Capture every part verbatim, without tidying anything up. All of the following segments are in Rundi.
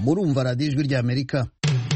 murumva radiyo ijwi rya Amerika.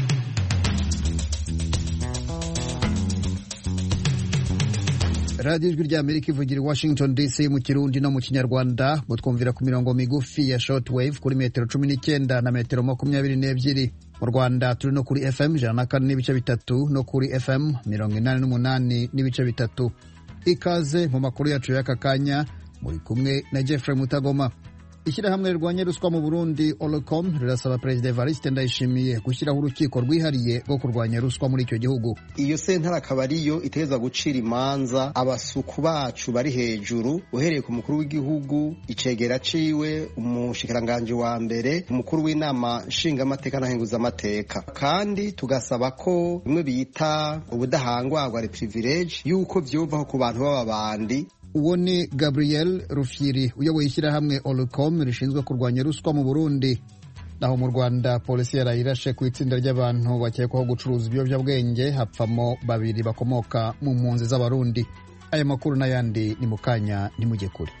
radiyo ijwi rya Amerika ivugira i Washington D C mu Kirundi no mu Kinyarwanda, mutwumvira ku mirongo migufi ya shortwave kuri metero cumi n'icyenda na metero makumyabiri n'ebyiri. Mu Rwanda turi no kuri F M ijana na kane n'ibice bitatu no kuri F M mirongo inani n'umunani n'ibice bitatu. Ikaze mu makuru yacu y'aka kanya, muri kumwe na Jeffrey Mutagoma. Ishyirahamwe rirwanya ruswa mu Burundi Olcom rirasaba Perezida Evariste Ndayishimiye gushyiraho urukiko rwihariye rwo kurwanya ruswa muri icyo gihugu. Iyo sentare akaba ariyo iteza gucira imanza abasuku bacu bari hejuru, uhereye ku mukuru w'igihugu, icegera ciwe, umushikiranganje wa mbere, umukuru w'inama nshingamateka na nkenguzamateka. Kandi tugasaba ko bimwe bita ubudahangwarwa le privilege yuko vyovaho ku bantu b'ababandi. Uwo ni Gabriel Rufyiri uyoboye ishyirahamwe Olcom rishinzwe kurwanya ruswa mu Burundi. Naho mu Rwanda polisi yarayirashe ku itsinda ry'abantu bakekwaho gucuruza ibiyobyabwenge, hapfamo babiri bakomoka mu mpunzi z'Abarundi. Aya makuru n'ayandi ni mu kanya, ntimujye kure.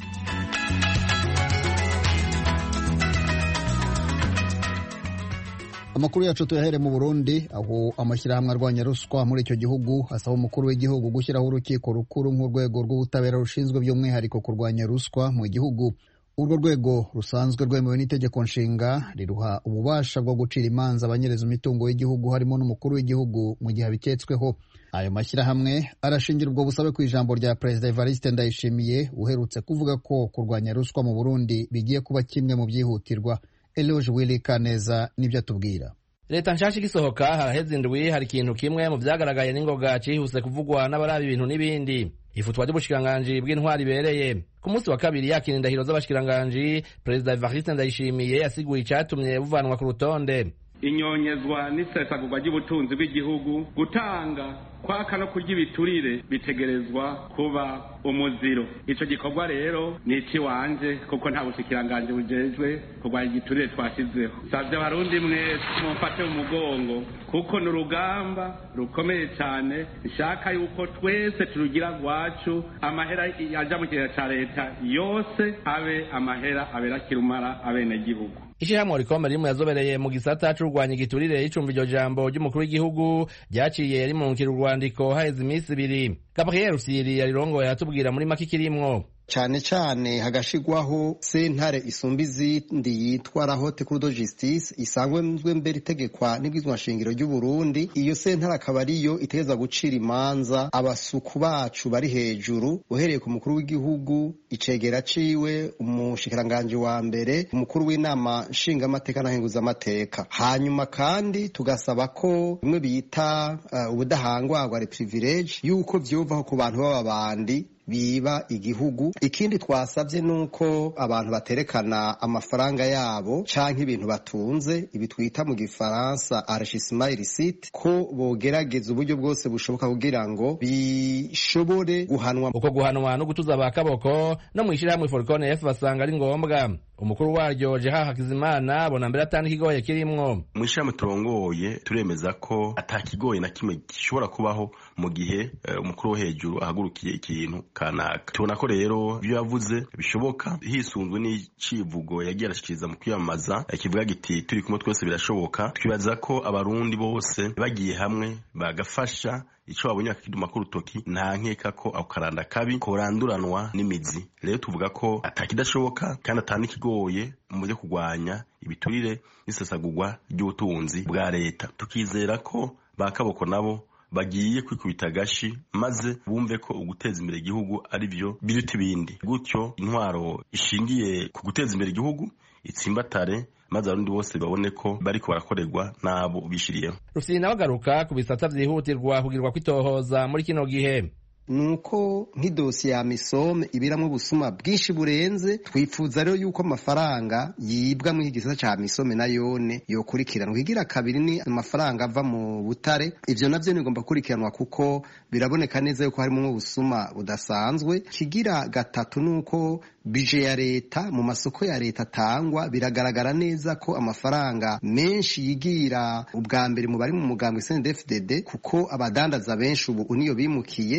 Amakuru yacu tuyahere mu Burundi, aho amashyirahamwe arwanya ruswa muri icyo gihugu asaba umukuru w'igihugu gushyiraho urukiko rukuru nk'urwego rw'ubutabera rushinzwe by'umwihariko kurwanya ruswa mu gihugu. Urwo rwego rusanzwe rwemewe n'itegeko nshinga riruha ububasha bwo gucira imanza abanyereza imitungo y'igihugu harimo n'umukuru w'igihugu mu gihe abiketsweho. Ayo mashyirahamwe arashingira ubwo busabe ku ijambo rya Perezida Evariste Ndayishimiye uherutse kuvuga ko kurwanya ruswa mu Burundi bigiye kuba kimwe mu byihutirwa. Eloge Willy Kaneza nibyo atubwira. Leta nshasha igisohoka haraheze indwi hari ikintu kimwe mu vyagaragaye n'ingoga cihuse kuvugwa n'abarabi ibintu n'ibindi. Ifutwa ry'ubushikiranganji bw'intwari ibereye. Ku munsi wa kabiri yakira indahiro z'abashikiranganji, Perezida Evariste Ndayishimiye yasiguye icatumye buvanwa ku rutonde. Inyonyezwa n'isesagurwa ry'ubutunzi bw'igihugu, gutanga kwaka no kurya ibiturire bitegerezwa kuba umuziro. Ico gikorwa rero ni iki wanje kuko nta bushikiranganje bujejwe kurwanya igiturire twashizeho. Savye abarundi mwese mumfate mu mugongo kuko ni urugamba rukomeye cyane, ishaka yuko twese turugira rwacu, amahera yaja mu kigega ca leta yose abe amahera abera kirumara abene gihugu. Ishyirahamwe Olcom rimwe yazobereye mu gisata c'urwanya igiturire icumba iryo jambo ry'umukuru w'igihugu ryaciye rimunkira urwandiko haheze iminsi ibiri. Gabriel Rufyiri yarirongoye atubwira muri make kirimwo. Cane cane hagashigwaho sentare isumba izindi yitwa la Haute Cour de Justice isanzwe mbere itegekwa n'ibwizwa nshingiro ry'u Burundi. Iyo sentare akaba ariyo iteza gucira imanza abasuku bacu bari hejuru, uhereye ku mukuru w'igihugu, icegera ciwe, umushikiranganje wa mbere, umukuru w'inama nshingamateka na nkenguzamateka. Hanyuma kandi tugasaba ko bimwe bita uh, ubudahangwarwa le privilege yuko vyovaho ku bantu b'ababandi biba igihugu. Ikindi twasabye nuko abantu baterekana amafaranga yabo canke ibintu batunze, ibi twita mu gifaransa enrichissement illicite, ko bogerageza uburyo bwose bushoboka kugira ngo bishobore guhanwa. Uko guhanwa no gutuza abakaboko no mwishirahamwe Folcon F basanga ari ngombwa. Umukuru waryo Jeha Hakizimana bona mbere atandi kigoye kirimwo. Mwishirahamwe turongoye turemeza ko atakigoye na kimwe gishobora kubaho mu gihe uh, umukuru wo hejuru ahagurukiye ikintu kanaka. Tubona ko rero ibyo yavuze bishoboka hisunzwe n'icivugo yagiye arashikiriza mu kwiyamamaza, kivuga giti turi kumwe twese birashoboka. Twibaza ko abarundi bose bagiye hamwe bagafasha ico babonye akiduma ku rutoki, nta nkeka ko akaranda kabi koranduranwa n'imizi. Rero tuvuga ko atakidashoboka kandi atani kigoye mu byo kugwanya ibiturire n'isesagurwa ry'ubutunzi bwa leta. Tukizera ko bakaboko nabo bagiye kwikubita gashi maze bumve ko uguteza imbere igihugu ari byo biruta ibindi. Gutyo intwaro ishingiye ku guteza imbere igihugu itsimbatare maze abarundi bose babone ko bariko barakorerwa nabo bishiriyeho. Rufyiri nawe agaruka ku bisata vyihutirwa kugirwa kwitohoza muri kino gihe. Nuko nk'idosiye ya Misome ibiramwe ubusuma bwinshi burenze, twifuza rero yuko amafaranga yibwa mu gisata ca Misome na yone yokurikiranwa. Igira kabiri ni amafaranga ava mu butare, ivyo navyo nigomba kurikiranwa kuko biraboneka neza yuko harimo ubusuma budasanzwe. Kigira gatatu nuko bije ya leta mu masoko ya leta tangwa, biragaragara neza ko amafaranga menshi yigira ubwa mbere mu bari mu mugambwe C N D D F D D kuko abadandaza benshi ubu uniyo bimukiye kubera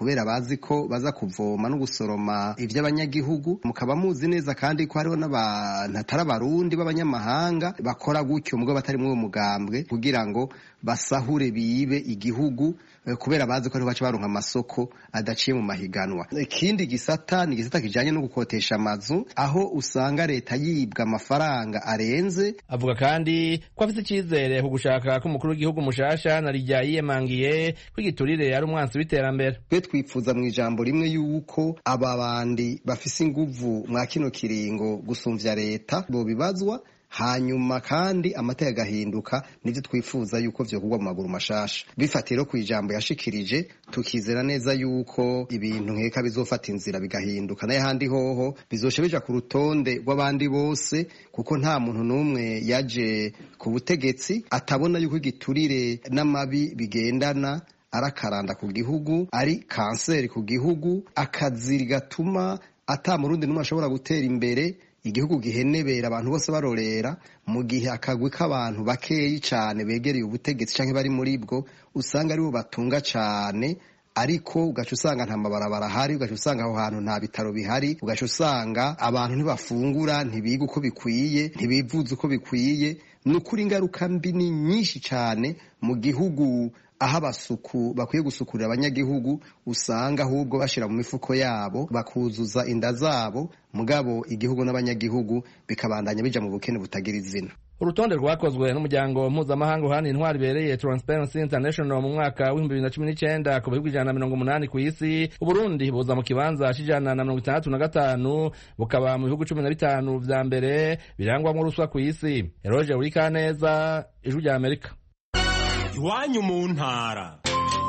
kubera bazi ko baza kuvoma no gusoroma ivy'abanyagihugu. Mukaba muzi neza kandi ko hariho n'abantu atari abarundi b'abanyamahanga bakora gutyo mugabo batari muri uwo mugambwe kugira ngo basahure bibe igihugu kubera bazi ko ariho baca baronka amasoko adaciye mu mahiganwa. Ikindi gisata ni gisata kijanye no gukotesha amazu aho usanga leta yibwa amafaranga arenze. Avuga kandi ko afite icyizere ku gushaka ko umukuru w'igihugu mushasha na rijya yiyemangiye ko igiturire ari umwansi w'iterambere. Twe twipfuza mu ijambo rimwe yuko aba bandi bafise inguvu mwa kino kiringo gusumvya leta bo bibazwa hanyuma kandi amateka agahinduka. Nivyo twifuza yuko vyokugwa mu maguru mashasha bifatiro ku ijambo yashikirije, tukizera neza yuko ibintu nkeka bizofata inzira bigahinduka naye handi hoho bizoshe bija ku rutonde rw'abandi bose, kuko nta muntu n'umwe yaje ku butegetsi atabona yuko igiturire n'amabi bigendana arakaranda ku gihugu, ari kanseri ku gihugu, akaziri gatuma ata murundi n'umwe ashobora gutera imbere, igihugu gihenebera abantu bose barorera, mu gihe akagwi k'abantu bakeyi cane begereye ubutegetsi canke bari muri bwo usanga aribo batunga cane, ariko ugaca usanga nta mabarabara hari, ugaca usanga aho hantu nta bitaro bihari, ugaca usanga abantu ntibafungura, ntibiga uko bikwiye, ntibivuza uko bikwiye. Nukuri ingaruka mbi ni nyinshi cane mu gihugu, aho abasuku bakwiye gusukurira abanyagihugu usanga ahubwo bashira mu mifuko yabo bakuzuza inda zabo, mugabo igihugu n'abanyagihugu bikabandanya bija mu bukene butagira izina. Urutonde rwakozwe n'umuryango mpuzamahanga uhana intwari ibereye Transparency International mu mwaka w'ibihumbi bibiri na cumi n'icenda ku bihugu ijana na mirongo umunani ku isi, Uburundi buza mu kibanza c'ijana na mirongo itandatu na gatanu, bukaba mu bihugu cumi na bitanu vya mbere birangwamwo ruswa ku isi. Eroge Urikaneza, Ijwi rya Amerika. Iwanyu mu ntara.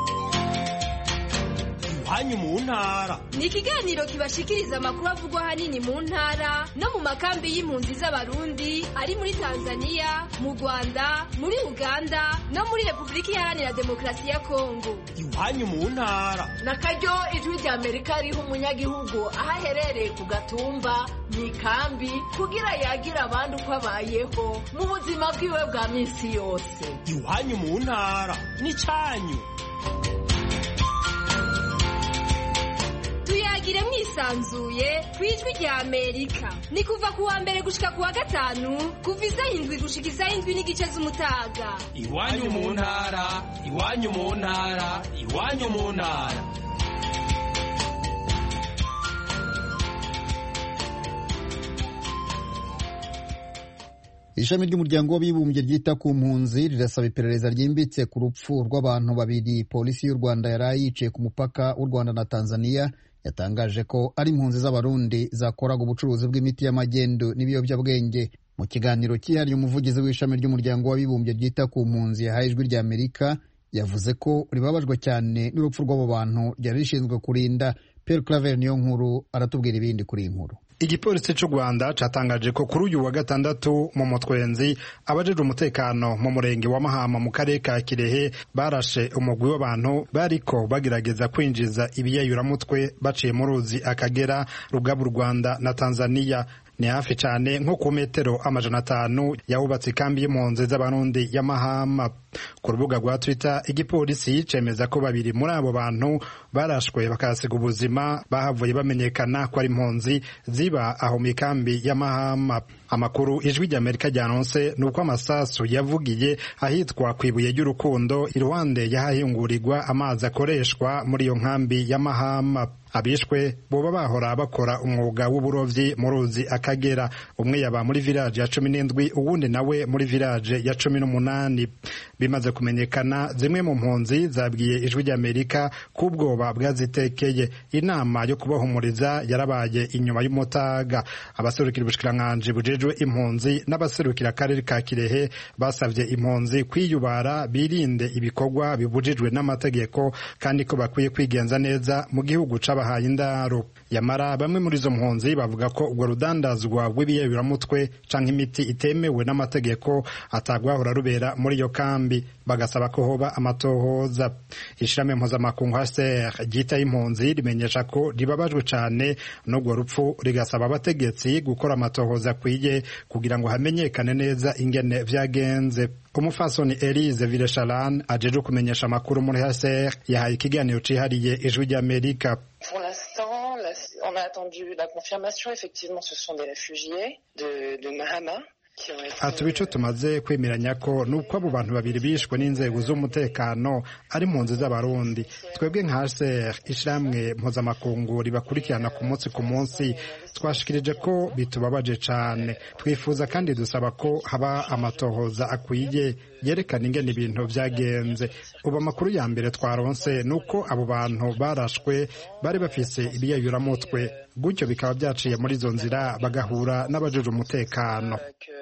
Iwanyu mu ntara ni ikiganiro kibashikiriza amakuru avugwa hanini mu ntara no mu makambi y'impunzi z'abarundi ari muri Tanzania, mu Rwanda, muri Uganda no muri Republika Iharanira Demokarasi ya Kongo. Iwanyu mu ntara nakaryo Ijwi rya Amerika riho umunyagihugu aho aherereye ku gatumba mu ikambi kugira yagira abandi uko abayeho mu buzima bwiwe bwa minsi yose. Iwanyu mu ntara ni canyu. Tuyagire mwisanzuye kwijwi rya Amerika. Ni kuva ku wa mbere gushika ku wa gatanu kuva isaha indwi gushika isaha indwi n'igice z'umutaga. Iwanyu mu ntara, iwanyu mu ntara, iwanyu mu ntara. Ishami ry'umuryango w'abibumbye ryita ku mpunzi rirasaba iperereza ryimbitse ku rupfu rw'abantu babiri polisi y'u Rwanda yari yiciye ku mupaka w'u Rwanda na Tanzania. Yatangaje ko ari impunzi z'abarundi zakoraga ubucuruzi bw'imiti y'amagendu n'ibiyobyabwenge. Mu kiganiro cyihariye umuvugizi w'ishami ry'umuryango w'abibumbye ryita ku mpunzi yahaye Ijwi rya Amerika yavuze ko ribabajwe cyane n'urupfu rw'abo bantu ryari rishinzwe kurinda. Pierre Claver niyo nkuru aratubwira ibindi kuri iyi nkuru. Igipolisi cy'u Rwanda catangaje ko kuri uyu wa gatandatu mu Mutwenzi abajejwe umutekano mu murenge wa Mahama mu karere ka Kirehe barashe umugwi w'abantu bariko bagerageza kwinjiza ibiyayuramutwe baciye mu ruzi Akagera rugaba u Rwanda na Tanzania. Ni hafi cyane nko ku metero amajana atanu yahubatse ikambi y'impunzi z'abarundi ya Mahama. Ku rubuga rwa Twitter igipolisi cemeza ko babiri muri abo bantu barashwe bakasiga ubuzima bahavuye bamenyekana ko ari impunzi ziba aho mu ikambi ya Mahama. Amakuru Ijwi rya Amerika ryanonse nuko amasasu yavugiye ahitwa kwibuye ry'urukundo iruhande yahahingurigwa amazi akoreshwa muri iyo nkambi ya Mahama. Abishwe boba bahora bakora umwuga w'uburovyi mu ruzi Akagera. Umwe yaba muri village ya cumi n'indwi uwundi nawe muri village ya cumi n'umunani. Bimaze kumenyekana zimwe mu mpunzi zabwiye Ijwi rya Amerika kubwoba bwazitekeye. Inama yo kubahumuriza yarabaye inyuma y'umutaga. Abaserukira ubushikiranganje bujejwe impunzi n'abaserukira akarere ka Kirehe basavye impunzi kwiyubara birinde ibikorwa bibujijwe n'amategeko kandi ko bakwiye kwigenza neza mu gihugu bahaye indaro. Yamara bamwe muri izo mpunzi bavuga ko ubwo rudandazwa rw'ibiyayuramutwe canke imiti itemewe n'amategeko atagwahora rubera muri iyo kambi. makambi bagasaba ko hoba amatohoza. Ishirahamwe mpuzamakungu H C R ryitaye impunzi rimenyesha ko ribabajwe cane n'urwo rupfu, rigasaba abategetsi gukora amatohoza akwiye kugira ngo hamenyekane neza ingene vyagenze. Umufasoni Elise Villechalane ajeje kumenyesha amakuru muri H C R yahaye ikiganiro cihariye Ijwi ry'Amerika. Pour l'instant, on a attendu la confirmation. Effectivement, ce sont des réfugiés de, de Mahama. Ati bico tumaze kwemeranya ko nuko abo bantu babiri bishwe n'inzego z'umutekano ari impunzi z'abarundi. Twebwe nka H C R ishiramwe mpuzamakungu ribakurikirana ku munsi ku munsi twashikirije ko bitubabaje cane. Twifuza kandi dusaba ko haba amatohoza akwiye yerekana ingene ibintu vyagenze. Ubu amakuru ya mbere twaronse nuko abo bantu barashwe bari bafise ibiyayuramutwe, gutyo bikaba byaciye muri izo nzira bagahura n'abajejwe umutekano.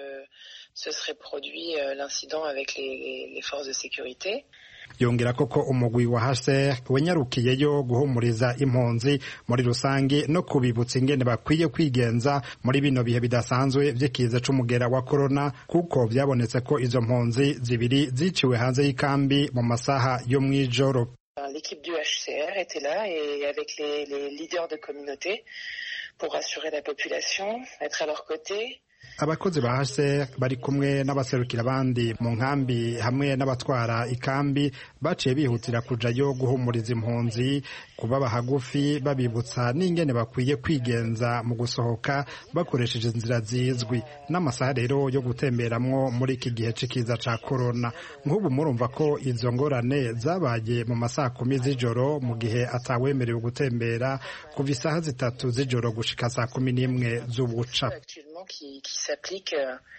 Ce serait produit euh, l'incident avec les, les forces de sécurité. Yongera koko umugwi wa H C R wenyarukiyeyo guhumuriza impunzi muri rusange no kubibutsa ingene bakwiye kwigenza muri bino bihe bidasanzwe vy'ikiza c'umugera wa corona, kuko vyabonetse ko izo mpunzi zibiri ziciwe hanze y'ikambi mu masaha yo mwijoro. L'équipe du H C R était là et avec les, les leaders de communauté pour rassurer la population, être à leur côté. Abakozi ba H C R bari kumwe n'abaserukira abandi mu nkambi hamwe n'abatwara ikambi baciye bihutira kujayo guhumuriza impunzi, kubaba hagufi babibutsa n'ingene bakwiye kwigenza mu gusohoka bakoresheje inzira zizwi n'amasaha rero yo gutemberamwo muri iki gihe c'ikiza ca corona. Nk'ubu murumva ko izo ngorane zabaye mu masaha kumi z'ijoro mu gihe atawemerewe gutembera kuva isaha zitatu z'ijoro gushika saa kumi n'imwe z'ubuca. Qui, qui s'applique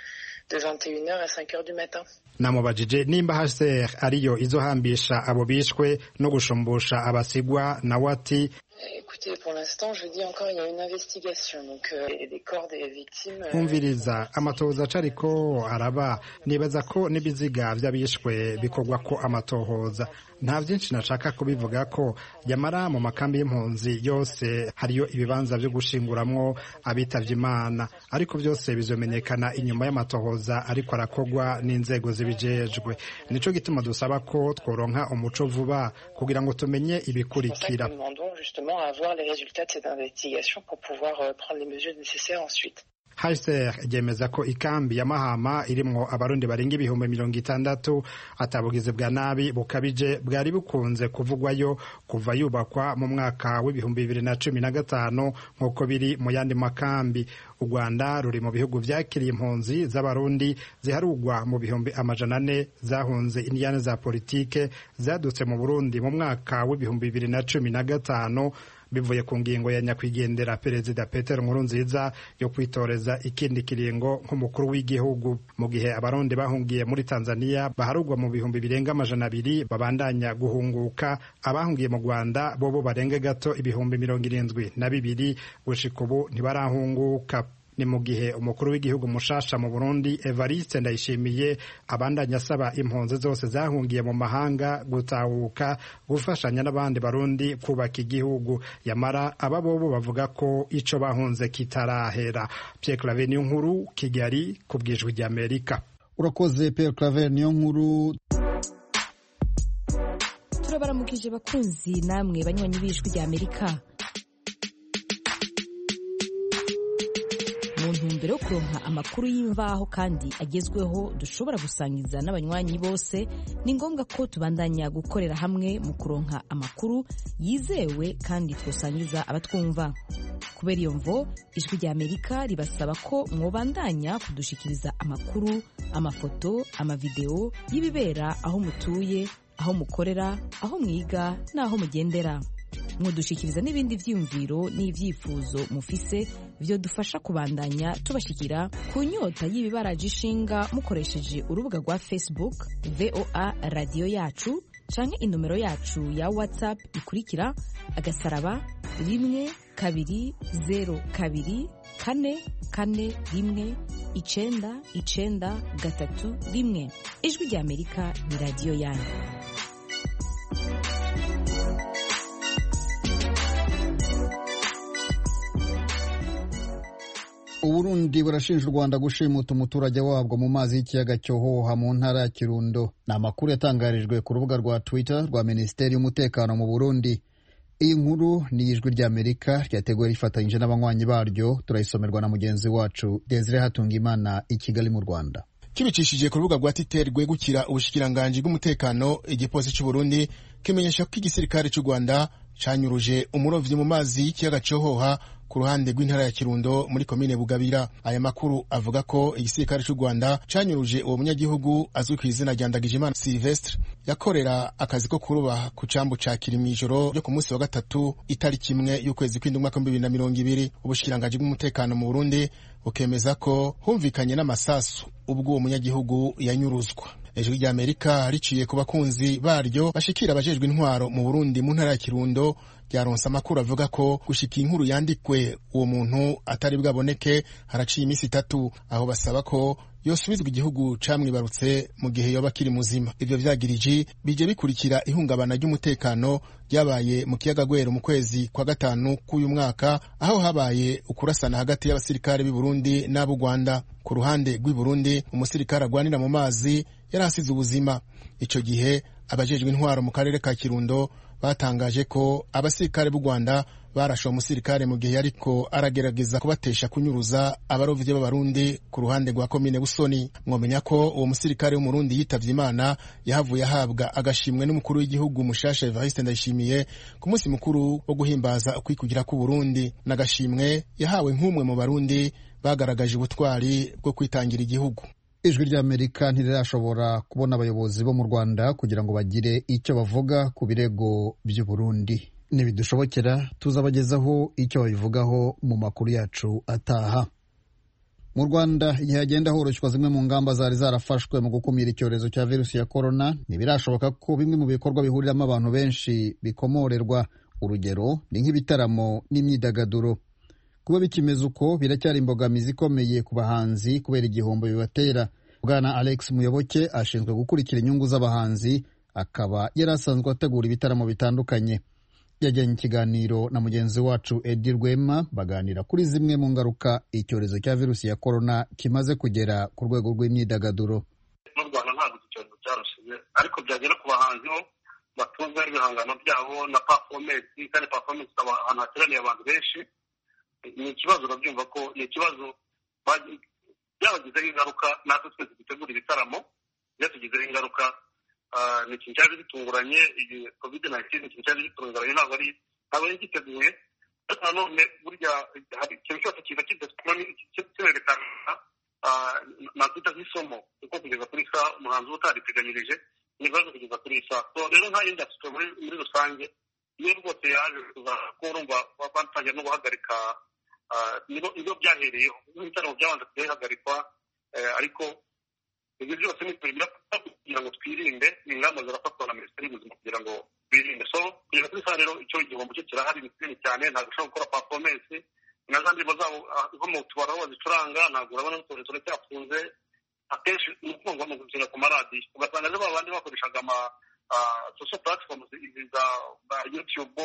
de vingt et une heures à cinq heures du matin. Namubajije nimba H C R ariyo izohambisha abo bishwe no gushumbusha abasigwa na wati. Écoutez, pour l'instant, je dis encore, il y a une investigation, donc euh, les corps des victimes. Umviriza amatohoza acariko araba, nibaza ko n'ibiziga vy'abishwe bikorwa ko amatohoza. Nta vyinshi nashaka kubivuga ko yamara mu makambi y'impunzi yose hariyo ibibanza vyo gushinguramwo abitavye Imana, ariko vyose bizomenyekana inyuma y'amatohoza ariko arakogwa n'inzego zibijejwe. Nico gituma dusaba ko tworonka umuco vuba kugira ngo tumenye ibikurikira. Justement à avoir les résultats de cette investigation pour pouvoir euh, prendre les mesures nécessaires ensuite. H C R yemeza ko ikambi ya Mahama irimwo abarundi barenga ibihumbi mirongo itandatu atabugize bwa nabi bukabije bwari bukunze kuvugwayo kuva yubakwa mu mwaka w'ibihumbi bibiri na cumi na gatanu nk'uko biri mu yandi makambi. U Rwanda ruri mu bihugu vyakiriye impunzi z'abarundi ziharugwa mu bihumbi amajana ane zahunze indiyane za politike zadutse mu Burundi mu mwaka w'ibihumbi bibiri na cumi na gatanu bivuye ku ngingo ya nyakwigendera Perezida Petero Nkurunziza yo kwitoreza ikindi kiringo nk'umukuru w'igihugu. Mu gihe abarundi bahungiye muri Tanzania baharugwa mu bihumbi birenga amajana abiri babandanya guhunguka, abahungiye mu Rwanda bobo barenga gato ibihumbi mirongo irindwi na bibiri gushika ubu ntibarahunguka. Ni mu gihe umukuru w'igihugu mushasha mu Burundi Evariste Ndayishimiye abandanya asaba impunzi zose zahungiye mu mahanga gutahuka gufashanya n'abandi barundi kubaka igihugu. Yamara aba bobo bavuga ko ico bahunze kitarahera. Pierre Claver Niyonkuru, Kigali, ku bw'Ijwi ry'Amerika. Urakoze Pierre Claver Niyonkuru. Turabaramukije bakunzi namwe banywanyi b'Ijwi ry'Amerika. Mu ntumbero yo kuronka amakuru y'imvaho kandi agezweho dushobora gusangiza n'abanywanyi bose, ni ngombwa ko tubandanya gukorera hamwe mu kuronka amakuru yizewe kandi twosangiza abatwumva. Kubera iyo mvo, Ijwi ry'Amerika ribasaba ko mwobandanya kudushikiriza amakuru, amafoto, amavideo y'ibibera aho mutuye, aho mukorera, aho mwiga n'aho mugendera. Mwodushikiriza n'ibindi vyiyumviro n'ivyifuzo mufise vyo dufasha kubandanya tubashikira ku nyota y'ibibaraje ishinga mukoresheje urubuga rwa Facebook V O A Radio Yacu canke inomero yacu ya WhatsApp ikurikira agasaraba rimwe kabiri zero kabiri kane kane rimwe icenda icenda gatatu rimwe. Ijwi ry'Amerika ni radio yanyu. Uburundi burashinja u Rwanda gushimuta umuturage wabwo mu mazi y'ikiyaga Cyohoha mu ntara ya Kirundo. Ni amakuru yatangarijwe ku rubuga rwa Twitter rwa Minisiteri y'Umutekano mu Burundi. Iyi nkuru ni ijwi ry'Amerika ryateguwe rifatanyije n'abanywanyi baryo, turayisomerwa na mugenzi wacu Desire Hatungimana i Kigali mu Rwanda. Kibicishije ku rubuga rwa Twitter rwegukira ubushikiranganji bw'umutekano, igipolisi cy'u Burundi kimenyesha ko igisirikare cy'u Rwanda canyuruje umurovyi mu mazi y'ikiyaga Cyohoha ku ruhande rw'intara ya Kirundo muri komine Bugabira. Aya makuru avuga ko igisirikare cy'u Rwanda canyuruje uwo munyagihugu azwi ku izina rya Ndagijimana Sylvestre yakorera akazi ko kuruba ku cambu ca Kirimijoro ryo ku munsi wa gatatu itariki imwe y'ukwezi kw'indwi umwaka w'ibihumbi bibiri na mirongo ibiri. Ubushikiranganji bw'umutekano mu Burundi bukemeza ko humvikanye n'amasasu ubwo uwo munyagihugu yanyuruzwa. Ijwi ry'Amerika riciye ku bakunzi baryo bashikira abajejwe intwaro mu Burundi mu ntara ya Kirundo ryaronse amakuru avuga ko gushika inkuru yandikwe uwo muntu atari bwaboneke haraciye iminsi itatu, aho basaba ko yosubizwa igihugu camwibarutse mu gihe yoba kiri muzima. Ivyo vyagiriji bije bikurikira ihungabana ry'umutekano ryabaye mu kiyaga Gwero mu kwezi kwa gatanu k'uyu mwaka, aho habaye ukurasana hagati y'abasirikare b'i Burundi n'ab'u Rwanda. Ku ruhande rw'i Burundi umusirikare agwanira mu mazi yarasize ubuzima. Ico gihe abajejwe intwaro mu karere ka Kirundo batangaje ko abasirikare b'u Rwanda barashe umusirikare mu gihe yariko aragerageza kubatesha kunyuruza abarovyi b'abarundi ku ruhande rwa komine Busoni. Mwomenya ko uwo musirikare w'umurundi yitavye Imana yahavuye ahabwa agashimwe n'umukuru w'igihugu mushasha Evariste Ndayishimiye ku munsi mukuru wo guhimbaza ukwikugira ku Burundi. N'agashimwe yahawe nk'umwe mu barundi bagaragaje ubutwari bwo kwitangira igihugu. Ijwi ry'Amerika ntirirashobora kubona abayobozi bo mu Rwanda kugira ngo bagire icyo bavuga ku birego by'u Burundi. Nibidushobokera tuzabagezaho icyo babivugaho mu makuru yacu ataha. Mu Rwanda igihe hagenda horoshywa zimwe mu ngamba zari zarafashwe mu gukumira icyorezo cya virusi ya corona, ntibirashoboka ko bimwe mu bikorwa bihuriramo abantu benshi bikomorerwa. Urugero ni nk'ibitaramo n'imyidagaduro. Kuba bikimeze uko biracyari imbogamizi ikomeye ku bahanzi kubera igihombo bibatera. Bwana Alex Muyoboke ashinzwe gukurikira inyungu z'abahanzi, akaba yari asanzwe ategura ibitaramo bitandukanye. Yajyanye ikiganiro na mugenzi wacu Edi Rwema baganira kuri zimwe mu ngaruka icyorezo cya virusi ya corona kimaze kugera ku rwego rw'imyidagaduro. Mu Rwanda ntabwo icyorezo cyarushize, ariko byagera ku bahanzi bo batunze ibihangano byabo na performance, kandi performance ahantu hateraniye abantu benshi. Ni ikibazo urabyumva ko ni ikibazo byabagizeho ingaruka. Natwe twese dutegura ibitaramo byatugizeho ingaruka. Ni ikintu cyari gitunguranye, iyi covid nineteen ni ikintu cyari gitunguranye, ntabwo ari ntabwo ari giteguye. Ariko nanone burya hari ikintu cyose kiza kirerekana nakwita nk'isomo, kuko kugeza kuri saa umuhanzi uba utariteganyirije ni ibibazo kugeza kuri saa. So rero nka industry muri rusange iyo rwose yaje kuza ko urumva batangiye no guhagarika nibo byahereyeho. Ibitaramo byabanza kubihagarikwa, ariko ibyo byose ni kugira ngo twirinde, ingamba zirafatwa na Minisiteri y'Ubuzima kugira ngo birinde. So kugeza kuri saa rero icyo igihombo cyo kirahari ni kinini cyane, ntabwo ushobora gukora performance na za ndirimbo zabo nko mu tubara aho bazicuranga, ntabwo urabona n'utuntu turacyafunze. Akenshi ni ukuvuga ngo gushyira ku maradiyo, ugasanga rero abandi bakoreshaga ama social platforms za YouTube,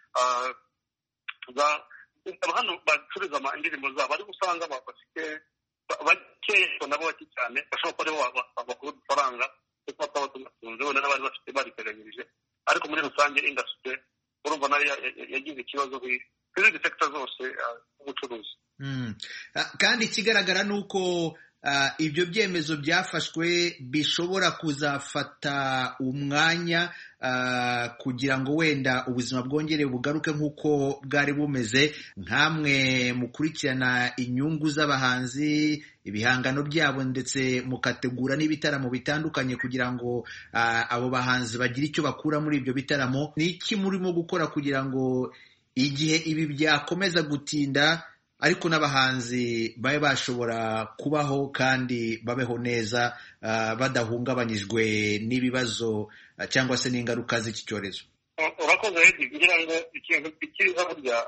za hano bacururiza indirimbo zabo, ariko usanga bafite bakeya nabo bake cyane bashobora kuba aribo bakura udufaranga kuko bataba tunatunze, wenda n'abari bafite bariteganyirije. Ariko muri rusange industry urumva nayo yagize ikibazo kuri izi sector zose z'ubucuruzi. Kandi ikigaragara ni uko Uh, ibyo byemezo byafashwe bishobora kuzafata umwanya uh, kugira ngo wenda ubuzima bwongere bugaruke nk'uko bwari bumeze. Nkamwe mukurikirana inyungu z'abahanzi, ibihangano byabo, ndetse mukategura n'ibitaramo bitandukanye kugira ngo uh, abo bahanzi bagire icyo bakura muri ibyo bitaramo. Ni iki murimo gukora kugira ngo igihe ibi byakomeza gutinda ariko n'abahanzi babe bashobora kubaho kandi babeho neza, uh, badahungabanyijwe n'ibibazo uh, cyangwa se n'ingaruka z'iki cyorezo? Urakoze Edi, kugira ngo ikintu kikiriza burya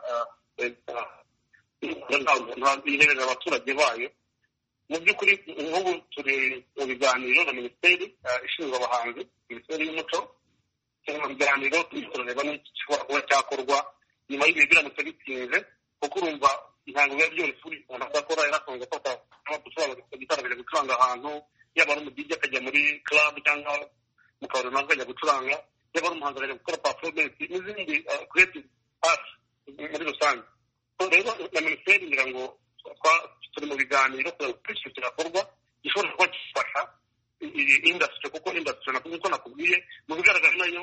ntabwo ihereza abaturage bayo. Mu by'ukuri nk'ubu turi mu biganiro na Minisiteri ishinzwe abahanzi, Minisiteri y'Umuco, mu biganiro tureba n'igishobora kuba cyakorwa nyuma y'ibihe biramutse bitinze, kuko urumva ntabwo biba byoroshye umuntu adakora yarakunze gufata gitara biri gucuranga ahantu, yaba ari umudije akajya muri club cyangwa mu kabari runaka akajya gucuranga, yaba ari umuhanzi akajya gukora performance n'izindi creative art muri rusange. Rero na minisiteri ngira ngo turi mu biganiro kugira ngo icyo kirakorwa gishobora kuba gifasha iyi industry, kuko industry nkuko nakubwiye mu bigaragara nayo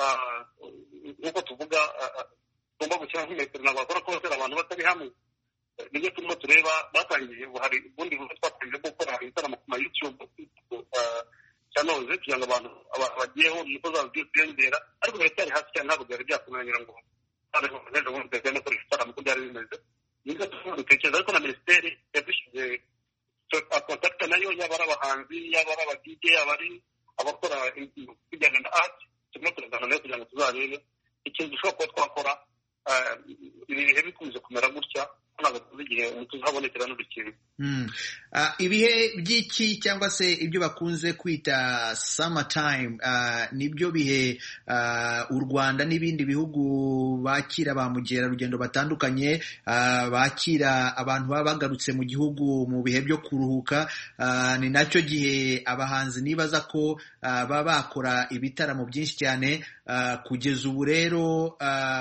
nk'uko tuvuga tugomba gushyiraho metero ntabwo bakora kose abantu batari hamwe. Nibyo turimo tureba batangiye, hari ubundi buryo twatangiye gukora ibitaramo ku ma YouTube cyanoze kugira ngo abantu bagiyeho niko zaba byiyongera, ariko biracyari hasi cyane ntabwo byari byakunanira ngo hariho neza ubundi byagenda gukora ibitaramo uko byari bimeze. Nibyo turimo dutekereza, ariko na minisiteri yadushyize kontakita nayo, yaba ari abahanzi, yaba ari aba-D J, yaba ari abakora ibijyanye na art, turimo turagana nayo kugira ngo tuzarebe ikintu dushobora kuba twakora ibi bihe bikunze kumera gutya, ntabwo tuzi igihe umuti uzahabonekera n'urukingo. Ibihe by'iki cyangwa se ibyo bakunze kwita summer time, nibyo bihe u Rwanda n'ibindi bihugu bakira ba mukerarugendo batandukanye, bakira abantu baba bagarutse mu gihugu mu bihe byo kuruhuka. Ni nacyo gihe abahanzi nibaza ko baba bakora ibitaramo byinshi cyane. Kugeza ubu rero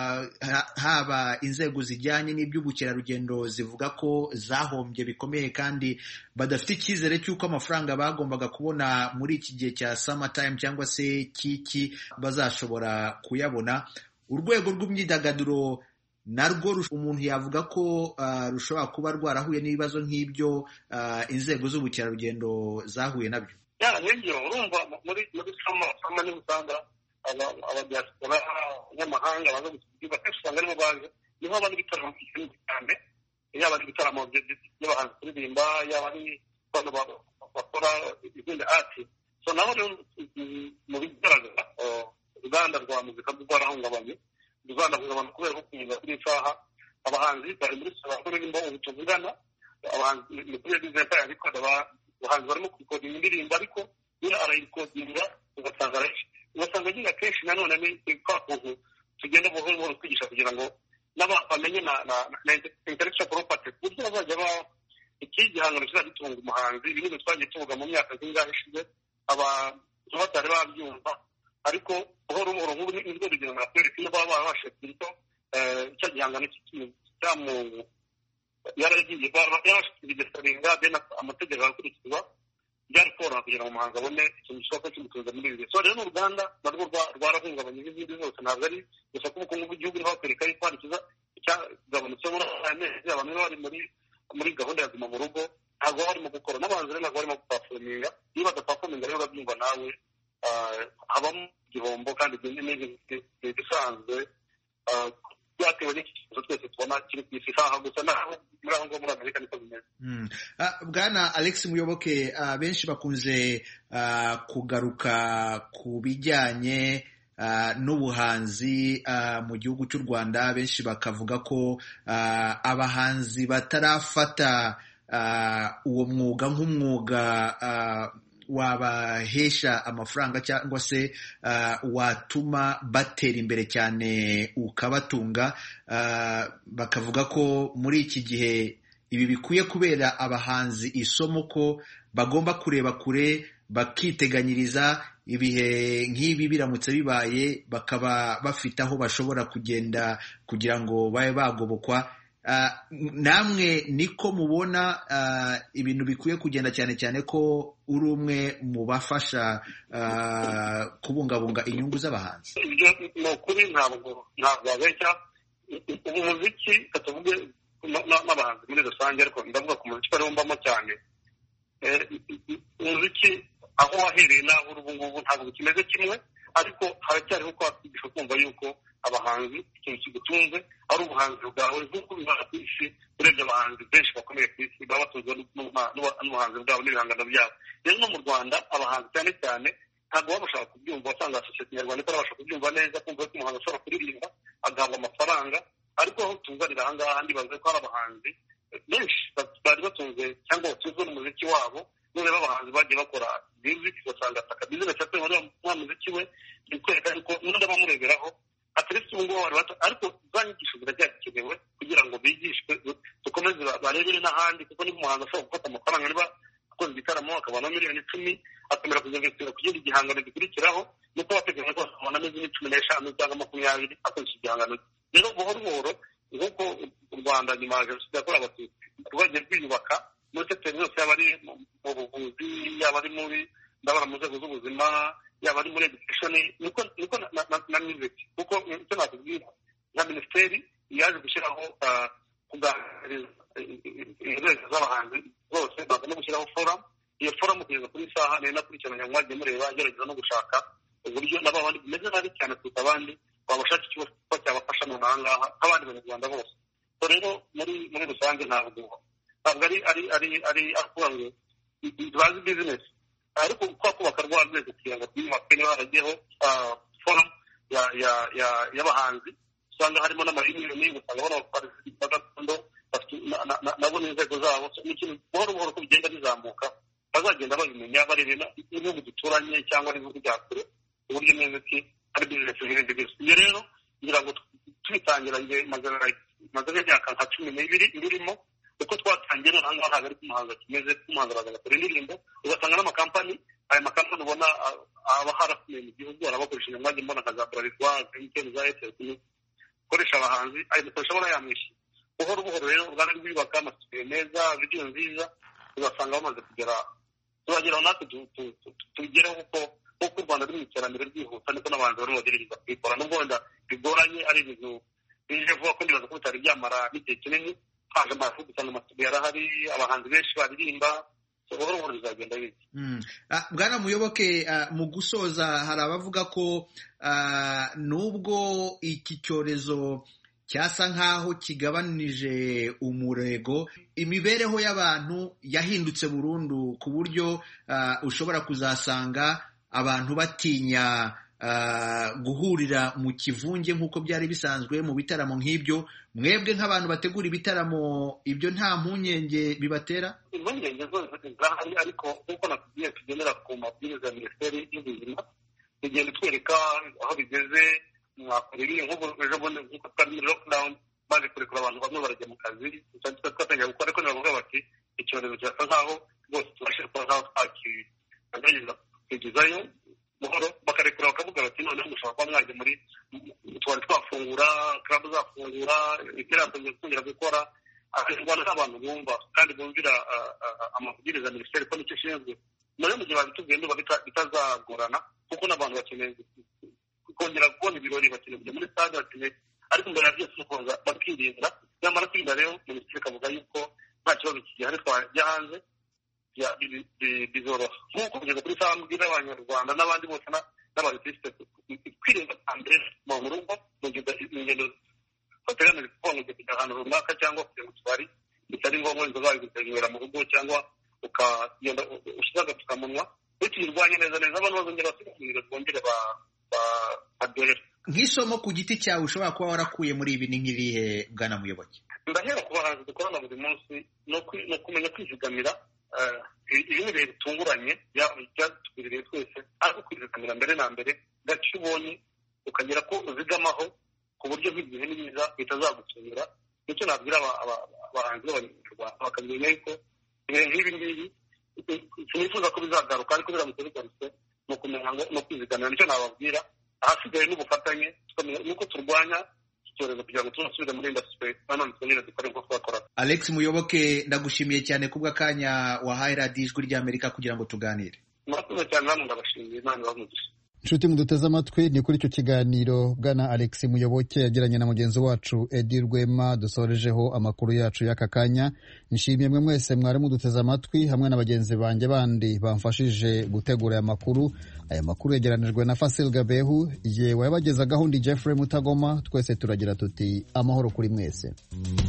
haba inzego zijyanye n'iby'ubukerarugendo zivuga ko zahombye bikomeye kandi badafite icyizere cy'uko amafaranga bagombaga kubona muri iki gihe cya summer time cyangwa se kiki bazashobora kuyabona. Urwego rw'imyidagaduro narwo umuntu yavuga ko rushobora kuba rwarahuye n'ibibazo nk'ibyo inzego z'ubukerarugendo zahuye nabyo. Nibyo urumva muri muri summer summer ni usanga abadiaspora n'amahanga baza gusiga kenshi usanga aribo baje, niho bari ibitaramo byinshi cyane, yaba ari ibitaramo by'abahanzi kuririmba, yaba ari abantu bakora izindi ati. So nabo rero mu bigaragara uruganda rwa muzika rwarahungabanye, ruzanahungabana kubera ko kugeza kuri isaha abahanzi bari muri saba kuririmba ubu tuvugana, abahanzi ni kuri dizenta yabikoda, abahanzi barimo kurikodinga indirimbo ariko nyine arayikodinga ugasanga ugasanga agira kenshi nanone ni kwa kuntu tugenda buhoro buhoro twigisha kugira ngo bamenye na intellectual property, ku buryo bazajya ba iki gihangano kizagitunga umuhanzi. Ibi nibyo twagiye tuvuga mu myaka zingahe ishize, abantu batari babyumva, ariko buhoro buhoro nk'ubu nibwo rugero natwereka iyo baba babashe kurito icyo gihangano cyamu yaragiye yarabashe kubigesaringa, then amategeko agakurikizwa, byari koroha kugira ngo umuhanzi abone ikintu gishobora kimutuza muri ibi bihe. So rero n'uruganda narwo rwarahungabanye n'izindi zose, ntabwo ari gusa ko ubukungu bw'igihugu niho bakwereka yuko hari icyagabanutse muri aya mezi, abantu bari muri muri gahunda ya guma mu rugo ntabwo barimo gukora, n'abahanzi rero ntabwo barimo gupafominga. Iyo badapafominga rero urabyumva nawe habamo igihombo, kandi ibyo ni ibisanzwe byatewe n'iki kibazo twese tubona kiri ku isi isaha gusa, naho muri aho ngaho muri Amerika niko bimeze. Bwana Alex Muyoboke, benshi bakunze kugaruka ku bijyanye n'ubuhanzi mu gihugu cy'u Rwanda. Benshi bakavuga ko abahanzi batarafata uwo mwuga nk'umwuga wabahesha amafaranga cyangwa se watuma batera imbere cyane ukabatunga. Bakavuga ko muri iki gihe ibi bikwiye kubera abahanzi isomo ko bagomba kureba kure, bakiteganyiriza ibihe nk'ibi biramutse bibaye, bakaba bafite aho bashobora kugenda kugira ngo babe bagobokwa. Namwe niko mubona ibintu bikwiye kugenda, cyane cyane ko uri umwe mu bafasha kubungabunga inyungu z'abahanzi? Ibyo ni ukuri, ntabwo ntabwo wabeshya. Umuziki katuvuge n'abahanzi muri rusange, ariko ndavuga ku muziki ariwo mbamo cyane. Umuziki aho wahereye n'aho uri ubu ngubu ntabwo kimeze kimwe, ariko haracyariho kwakwigisha kumva yuko abahanzi ikintu kigutunze ari ubuhanzi bwawe, nk'uko bibaho ku isi. Urebye abahanzi benshi bakomeye ku isi baba batunzwe n'ubuhanzi bwabo n'ibihangano byabo. Rero no mu Rwanda abahanzi cyane cyane ntabwo baba bashaka kubyumva, wasanga sosiyete nyarwanda itarabasha kubyumva neza, kumva ko umuhanzi ashobora kuririmba agahabwa amafaranga. Ariko aho tuzanira aha ngaha ndibaza ko hari abahanzi benshi bari batunze cyangwa batunzwe n'umuziki wabo. Nureba abahanzi bagiye bakora music ugasanga ataka business yatewe muri wa muziki we, ni kwereka yuko n'undi abamureberaho ateretse ubu ngubu bari bato, ariko za nyigisho ziracyari zikenewe kugira ngo bigishwe nibakomeze barebere n'ahandi kuko niba umuhanzi ashobora gufata amafaranga niba akoze igitaramo akabona miliyoni icumi akamera kuzinvestira ku kindi gihangano gikurikiraho nuko bateganya ko akabona miliyoni cumi n'eshanu cyangwa makumyabiri akoresha igihangano. Rero buhoro buhoro nk'uko u Rwanda nyuma ya jenoside yakorewe abatutsi rwagiye rwiyubaka muri sekiteri zose, yaba ari mu buvuzi, yaba ari muri ndabona mu nzego z'ubuzima, yaba ari muri education, niko niko na music, kuko icyo nakubwira nka minisiteri yaje gushyiraho kuganiriza inzego z'abahanzi zose, baza no gushyiraho forum. Iyo forum kugeza kuri saha nari nakurikiranye mwagiye mureba, agerageza no gushaka uburyo nabo abandi bimeze nabi cyane kuruta abandi babashaka ikigo cyabafasha mu ngaha nk'abandi banyarwanda bose. So rero muri muri rusange ntabwo ntabwo ari ari ari ari akuvuga ngo bazi business, ariko uko kubaka rwa rwego kugira ngo twiyubake niba haragiyeho forum y'abahanzi, usanga harimo n'amayuniyoni, usanga bano gakondo nabo n'inzego zabo. N'ikintu buhoro buhoro ko bigenda bizamuka bazagenda babimenya barebera ibihugu duturanye cyangwa n'ibihugu bya kure uburyo neza ki ari business n'ibindi byose. Iyo rero ngira ngo tubitangira nge maze imyaka nka cumi n'ibiri ndurimo, uko twatangiye noneho ngaho ntabwo ari kumuhanzi kimeze, kumuhanzi araza agakora indirimbo, ugasanga n'amakampani, aya makampani ubona aba harakuye mu gihugu arabakoresha inyamwajya mbona nka za Bralirwa, Emutiyeni, za Airtel, ukoresha abahanzi ayo mukoresha abona yamwishyura. Buhoro buhoro rero uruganda rwiyubaka, amasuku meza, video nziza, ugasanga bamaze kugera tubageraho natwe tugeraho kuko nk'uko u Rwanda ruri mu iterambere ryihuta niko n'abantu barimo bagerageza kubikora, nubwo wenda bigoranye ari ibintu bije vuba ko ndibaza ko bitari byamara n'igihe kinini. Haje amavuta usanga amasuku yarahari, abahanzi benshi baririmba, buhoro buhoro bizagenda biza. Bwana Muyoboke, mu gusoza hari abavuga ko nubwo iki cyorezo cyasa nk'aho kigabanije umurego, imibereho y'abantu yahindutse burundu ku buryo ushobora kuzasanga abantu batinya guhurira mu kivunge nk'uko byari bisanzwe mu bitaramo nk'ibyo. Mwebwe nk'abantu bategura ibitaramo, ibyo nta mpungenge bibatera? Impungenge zose zirahari, ariko nk'uko nakubwiye tugendera ku mabwiriza ya minisiteri y'ubuzima, tugenda twereka aho bigeze. Mwakora ibi nk'ubu ejo bundi nk'uko twari muri lockdown baje kurekura abantu bamwe barajya mu kazi, twatangira gukora, ariko nibavuga bati icyorezo kirasa nk'aho rwose tubashije kuba nk'aho twakigerageza kugezayo buhoro, bakarekura bakavuga bati noneho mushobora kuba mwajya muri twari twafungura, club zafungura, iterambere kongera gukora. Abanyarwanda n'abantu bumva kandi bumvira amabwiriza ya minisiteri ko nicyo ishinzwe. Noneho mu gihe babitubwiye ndumva bitazagorana, kuko n'abantu bakeneye kongera kubona ibirori, bakeneye kujya muri stade, bakeneye, ariko mbere ya byose kuza bakirinda. Nyamara kwirinda rero minisiteri ikavuga yuko nta kibazo kigihari, twajya hanze bizoroha. Nk'uko kugeza kuri saa mbwira abanyarwanda n'abandi bose n'abarisite kwirinda mbere mu rugo, mu ngendo bateganira kuba ngo kujya ahantu runaka cyangwa kujya mu tubari bitari ngombwa, inzoga zikazinywera mu rugo cyangwa ukagenda ushyira agapfukamunwa, tukirwanya neza neza abantu bazongera basigaye bongere badore. Nk'isomo ku giti cyawe ushobora kuba warakuye muri ibi ni nk'irihe, Bwana Muyoboke? Ndahera ku bahanzi dukorana buri munsi no kumenya kwizigamira. Ibi ni ibihe bitunguranye byatugwiririye twese, ariko kwizigamira mbere na mbere gace ubonye ukagera ko uzigamaho ku buryo nk'igihe n'ibiza bitazagutunira. Nicyo nabwira abahanzi b'abanyarwanda, bakamenya yuko ibihe nk'ibi ngibi sinifuza ko bizagaruka, ariko biramutse bigarutse ni ukumenya ngo no kwizigamira. Nicyo nababwira. Ahasigaye n'ubufatanye nuko turwanya icyorezo kugira ngo tunasubire muri industry, nanone twongere dukore nk'uko twakoraga. Alex Muyoboke, ndagushimiye cyane kubw'akanya wahaye radiyo Ijwi ry'Amerika kugira ngo tuganire. Murakoze cyane, namwe ndabashimiye, Imana ibahe. Nshuti muduteze amatwi, ni kuri icyo kiganiro Bwana Alex Muyoboke yagiranye na mugenzi wacu Edi Rwema dusorejeho amakuru yacu y'aka kanya. Nshimiye mwe mwese mwari muduteze amatwi, hamwe na bagenzi banjye bandi bamfashije gutegura aya makuru. Aya makuru yegeranijwe na Fasil Gabehu, yewe yabagezagaho ndi Jeffrey Mutagoma. Twese turagira tuti amahoro kuri mwese.